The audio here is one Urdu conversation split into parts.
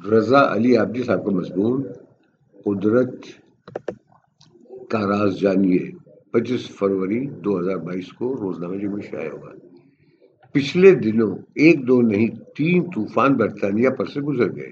رضا علی عابدی صاحب کا مضمون قدرت کا راز جانیے 25 فروری 2022 کو روزنامہ جمہوری میں شائع ہوا۔ پچھلے دنوں ایک دو نہیں 3 طوفان برطانیہ پر سے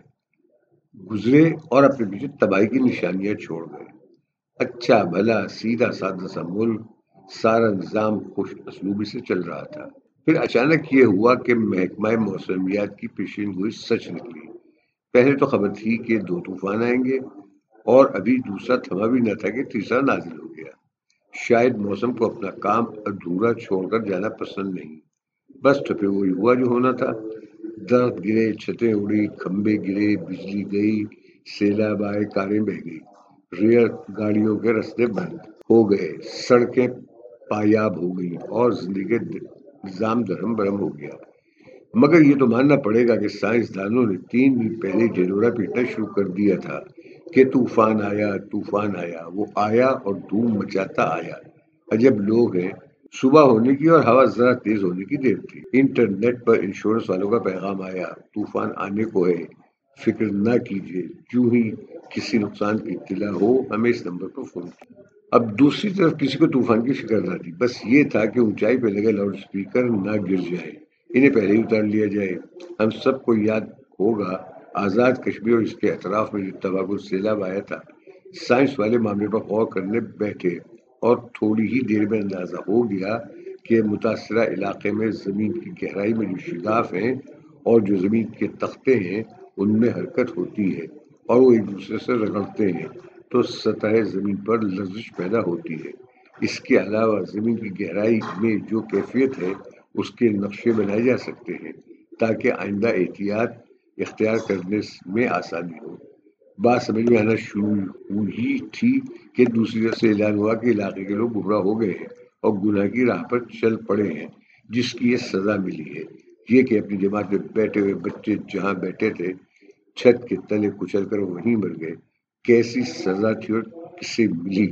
گزرے اور اپنے پیچھے تباہی کی نشانیاں چھوڑ گئے۔ اچھا بھلا سیدھا سادہ سا ملک، سارا نظام خوش اسلوبی سے چل رہا تھا۔ پھر اچانک یہ ہوا کہ محکمہ موسمیات کی پیشین گوئی سچ نکلی۔ پہلے تو خبر تھی کہ 2 طوفان آئیں گے اور ابھی دوسرا تھما بھی نہ تھا کہ تیسرا نازل ہو گیا۔ شاید موسم کو اپنا کام ادھورا چھوڑ کر جانا پسند نہیں، بس تو پھر وہی ہوا جو ہونا تھا۔ درخت گرے، چھتیں اڑی، کھمبے گرے، بجلی گئی، سیلاب آئے، کاریں بہہ گئی، ریل گاڑیوں کے راستے بند ہو گئے، سڑکیں پایاب ہو گئیں اور زندگی کے نظام درہم برہم ہو گیا۔ مگر یہ تو ماننا پڑے گا کہ سائنسدانوں نے 3 دن پہلے ڈھنڈورا پیٹنا شروع کر دیا تھا کہ طوفان آیا، طوفان آیا۔ وہ آیا اور دھوم مچاتا آیا۔ عجب لوگ ہیں، صبح ہونے کی اور ہوا ذرا تیز ہونے کی دیر تھی۔ انٹرنیٹ پر انشورنس والوں کا پیغام آیا، طوفان آنے کو ہے، فکر نہ کیجیے، جو ہی کسی نقصان کی اطلاع ہو ہمیں اس نمبر پر فون کیجیے۔ اب دوسری طرف کسی کو طوفان کی فکر نہ تھی، بس یہ تھا کہ اونچائی پہ لگے لاؤڈ اسپیکر نہ گر جائے، انہیں پہلے ہی اتار لیا جائے۔ ہم سب کو یاد ہوگا آزاد کشمیر اور اس کے اطراف میں جو تباہ سیلاب آیا تھا۔ سائنس والے معاملے پر غور کرنے بیٹھے اور تھوڑی ہی دیر میں اندازہ ہو گیا کہ متاثرہ علاقے میں زمین کی گہرائی میں جو شگاف ہیں اور جو زمین کے تختے ہیں ان میں حرکت ہوتی ہے اور وہ ایک دوسرے سے رگڑتے ہیں تو سطح زمین پر لرزش پیدا ہوتی ہے۔ اس کے علاوہ زمین کی گہرائی میں جو کیفیت ہے اس کے نقشے بنائے جا سکتے ہیں تاکہ آئندہ احتیاط اختیار کرنے میں آسانی ہو۔ بات سمجھ میں آنا شروع ہوئی تھی کہ دوسری طرف سے اعلان ہوا کہ علاقے کے لوگ گمراہ ہو گئے ہیں اور گناہ کی راہ پر چل پڑے ہیں، جس کی یہ سزا ملی ہے، یہ کہ اپنی جماعت میں بیٹھے ہوئے بچے جہاں بیٹھے تھے چھت کے تلے کچل کر وہیں مر گئے۔ کیسی سزا تھی اور کسے ملی؟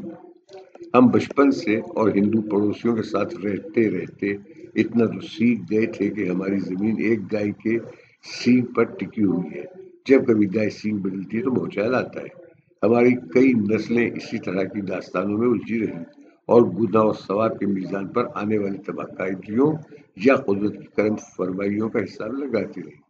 ہم بچپن سے اور ہندو پڑوسیوں کے ساتھ رہتے رہتے اتنا تو سیکھ گئے تھے کہ ہماری زمین ایک گائے کے سینگ پر ٹکی ہوئی ہے، جب کبھی گائے سینگ بدلتی ہے تو بھونچال آتا ہے۔ ہماری کئی نسلیں اسی طرح کی داستانوں میں الجھی رہیں اور گناہ اور ثواب کے میزان پر آنے والی تباہ کاریوں یا قدرت کی کرم فرمائیوں کا حساب لگاتی رہیں۔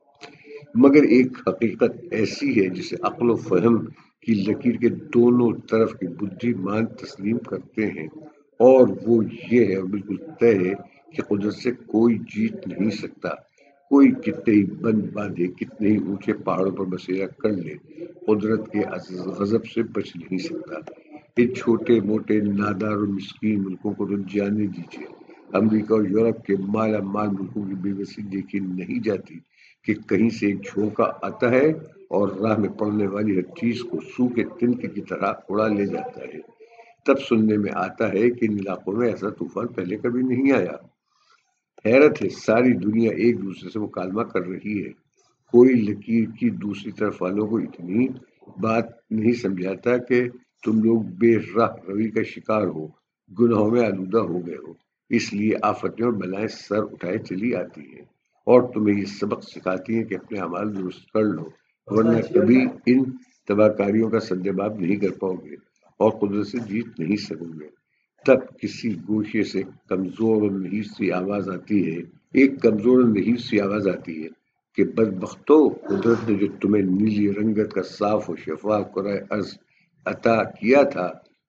مگر ایک حقیقت ایسی ہے جسے عقل و فہم کی لکیر کے دونوں طرف کے بدھی مان تسلیم کرتے ہیں، اور وہ یہ ہے اور بالکل طے ہے کہ قدرت سے کوئی جیت نہیں سکتا۔ کوئی کتنے ہی بند باندھے، کتنے ہی اونچے پہاڑوں پر بسیرا کر لے، قدرت کے غضب سے بچ نہیں سکتا۔ ان چھوٹے موٹے نادار اور مسکین ملکوں کو تو جانے دیجیے۔ امریکہ اور یورپ کے مالا مال ملکوں کی بے بسی دیکھی نہیں جاتی کہ کہیں سے ایک جھونکا آتا ہے اور راہ میں پڑنے والی ہر چیز کو سو کے تنکے کی طرح اڑا لے جاتا ہے۔ تب سننے میں آتا ہے کہ ان علاقوں میں ایسا طوفان پہلے کبھی نہیں آیا۔ حیرت ہے، ساری دنیا ایک دوسرے سے مکالمہ کر رہی ہے، کوئی لکیر کی دوسری طرف والوں کو اتنی بات نہیں سمجھاتا کہ تم لوگ بے راہ روی کا شکار ہو، گناہوں میں آلودہ ہو گئے ہو، اس لیے آفتیں اور بلائیں سر اٹھائے چلی آتی ہیں اور تمہیں یہ سبق سکھاتی ہیں کہ اپنے اعمال درست کر لو، ورنہ کبھی ان تباہ کاریوں کا سدباب نہیں کر پاؤ گے اور قدرت سے جیت نہیں سکو گے۔ تب کسی گوشے سے کمزور اور نحیف سی آواز آتی ہے، ایک کمزور اور نحیف سی آواز آتی ہے کہ بدبختو، قدرت نے جو تمہیں نیلی رنگت کا صاف و شفاف کرۂ ارض عطا کیا تھا،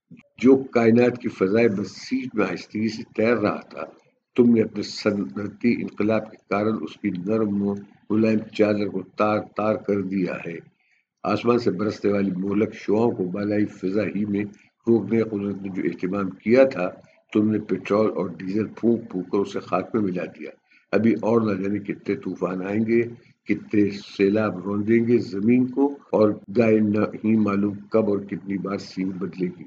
جو کائنات کی فضائے بسیط میں آہستگی سے تیر رہا تھا، تم نے اپنے صنعتی انقلاب کے کارن اس کی نرم و ملائم چادر کو تار تار کر دیا ہے۔ آسمان سے برسنے والی مہلک شعاؤں کو بالائی فضا ہی میں روکنے کا قدرت نے جو اہتمام کیا تھا، تم نے پیٹرول اور ڈیزل پھونک پھونک کر اسے خاک میں ملا دیا۔ ابھی اور نہ جانے کتنے طوفان آئیں گے، کتنے سیلاب روندیں گے زمین کو، اور گائے نہ ہی معلوم کب اور کتنی بار سینگ بدلے گی۔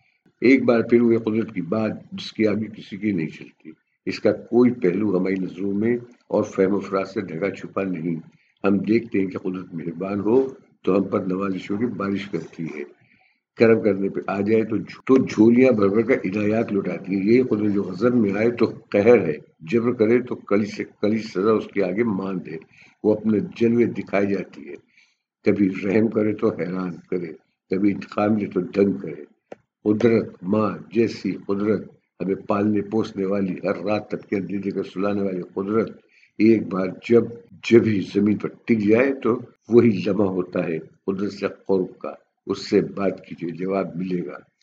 ایک بار پھر وہ قدرت کی بات جس کی آگے کسی کی نہیں چلتی۔ اس کا کوئی پہلو ہماری نظروں میں اور فہم و فراد سے ڈھکا چھپا نہیں۔ ہم دیکھتے ہیں کہ قدرت مہربان ہو تو ہم پر نوازشوں کی بارش کرتی ہے، کرم کرنے پہ آ جائے تو جھولیاں بھر بھر کر عنایات لوٹاتی ہے۔ یہ قدرت جو غضب میں آئے تو قہر ہے، جبر کرے تو کڑی سے کڑی سزا اس کے آگے ماند ہے، وہ اپنے جلوے دکھائی جاتی ہے۔ کبھی رحم کرے تو حیران کرے، کبھی انتقام لے تو دنگ کرے۔ قدرت ماں جیسی قدرت، ہمیں پالنے پوسنے والی، ہر رات تب کے اندھیرے کر سلانے والی قدرت، ایک بار جب ہی زمین پر ٹک جائے تو وہی لمحہ ہوتا ہے قدرت سے قرب کا۔ اس سے بات کیجیے، جواب ملے گا۔